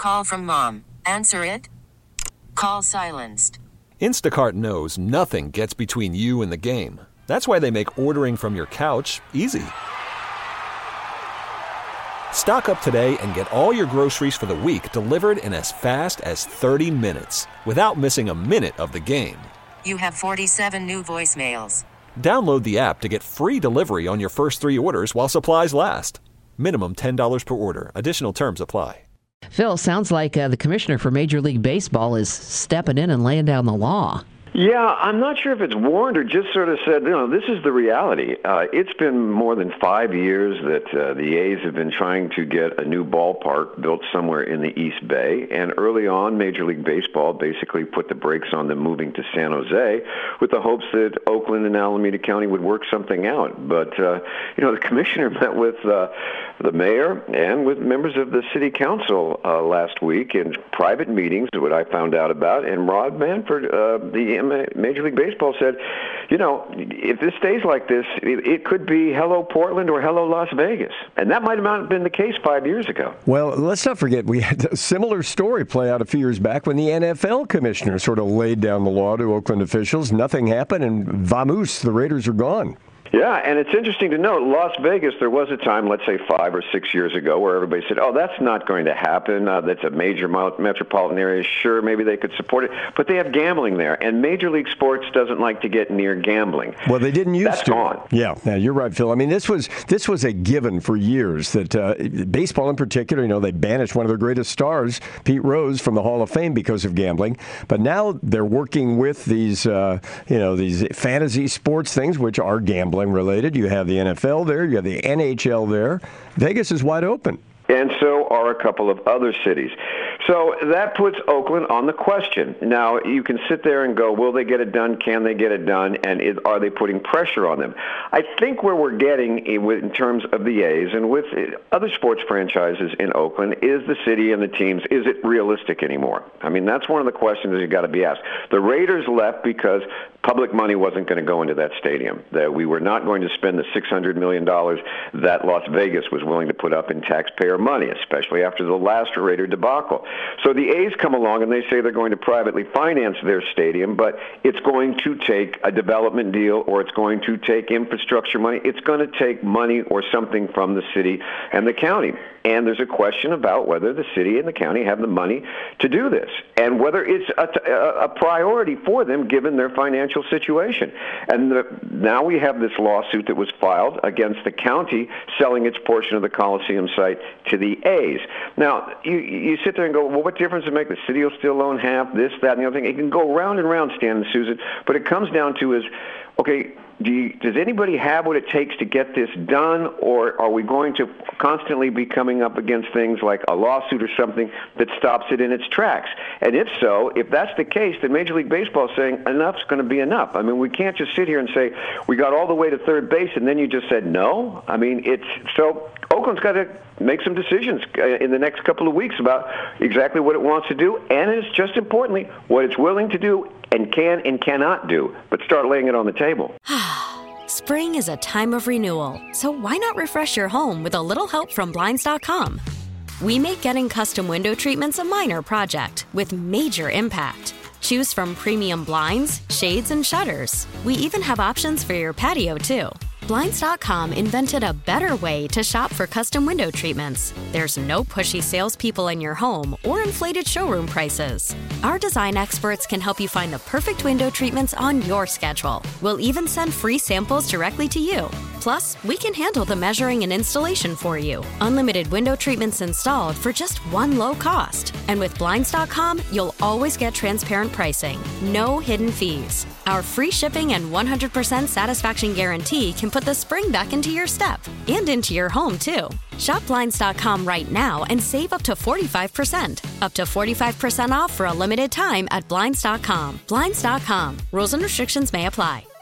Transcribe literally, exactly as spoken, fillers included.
call from mom. Answer it. Call silenced. Instacart knows nothing gets between you and the game. That's why they make ordering from your couch easy. Stock up today and get all your groceries for the week delivered in as fast as thirty minutes without missing a minute of the game. You have forty-seven new voicemails. Download the app to get free delivery on your first three orders while supplies last. Minimum ten dollars per order. Additional terms apply. Phil, sounds like uh, the commissioner for Major League Baseball is stepping in and laying down the law. Yeah, I'm not sure if it's warned or just sort of said, you know, this is the reality. Uh, it's been more than five years that uh, the A's have been trying to get a new ballpark built somewhere in the East Bay. And early on, Major League Baseball basically put the brakes on them moving to San Jose with the hopes that Oakland and Alameda County would work something out. But, uh, you know, the commissioner met with uh, the mayor and with members of the city council uh, last week in private meetings, what I found out about. And Rob Manfred, uh, the Major League Baseball said, you know, if this stays like this, it, it could be hello Portland or hello Las Vegas. And that might have not been the case five years ago. Well, let's not forget, we had a similar story play out a few years back when the N F L commissioner sort of laid down the law to Oakland officials. Nothing happened, and vamoose, the Raiders are gone. Yeah, and it's interesting to note, Las Vegas, there was a time, let's say five or six years ago, where everybody said, oh, that's not going to happen. Uh, that's a major metropolitan area. Sure, maybe they could support it. But they have gambling there, and Major League Sports doesn't like to get near gambling. Well, they didn't used that's to. Gone. Yeah, yeah, you're right, Phil. I mean, this was this was a given for years that uh, baseball in particular, you know, they banished one of their greatest stars, Pete Rose, from the Hall of Fame because of gambling. But now they're working with these, uh, you know, these fantasy sports things, which are gambling related. You have the N F L there. You have the N H L there. Vegas is wide open. And so are a couple of other cities. So that puts Oakland on the question. Now, you can sit there and go, will they get it done? Can they get it done? And is, are they putting pressure on them? I think where we're getting in terms of the A's and with other sports franchises in Oakland is the city and the teams, is it realistic anymore? I mean, that's one of the questions that you've got to be asked. The Raiders left because public money wasn't going to go into that stadium, that we were not going to spend the six hundred million dollars that Las Vegas was willing to put up in taxpayer money, especially after the last Raider debacle. So the A's come along and they say they're going to privately finance their stadium, but it's going to take a development deal or it's going to take infrastructure money. It's going to take money or something from the city and the county. And there's a question about whether the city and the county have the money to do this and whether it's a, a priority for them given their financial situation. And the, now we have this lawsuit that was filed against the county selling its portion of the Coliseum site to the A's. Now, you, you sit there and go, well, what difference does it make? The city will still own half, this, that, and the other thing. It can go round and round, Stan and Susan, but it comes down to is, okay, Do you, does anybody have what it takes to get this done, or are we going to constantly be coming up against things like a lawsuit or something that stops it in its tracks? And if so, if that's the case, then Major League Baseball is saying enough's going to be enough. I mean, we can't just sit here and say we got all the way to third base and then you just said no. I mean, it's so Oakland's got to make some decisions in the next couple of weeks about exactly what it wants to do, and it's just importantly what it's willing to do and can and cannot do, but start laying it on the table. Spring is a time of renewal, so why not refresh your home with a little help from Blinds dot com? We make getting custom window treatments a minor project with major impact. Choose from premium blinds, shades, and shutters. We even have options for your patio, too. Blinds dot com invented a better way to shop for custom window treatments. There's no pushy salespeople in your home or inflated showroom prices. Our design experts can help you find the perfect window treatments on your schedule. We'll even send free samples directly to you. Plus, we can handle the measuring and installation for you. Unlimited window treatments installed for just one low cost. And with Blinds dot com, you'll always get transparent pricing. No hidden fees. Our free shipping and one hundred percent satisfaction guarantee can put the spring back into your step and into your home, too. Shop Blinds dot com right now and save up to forty-five percent. Up to forty-five percent off for a limited time at Blinds dot com. Blinds dot com. Rules and restrictions may apply.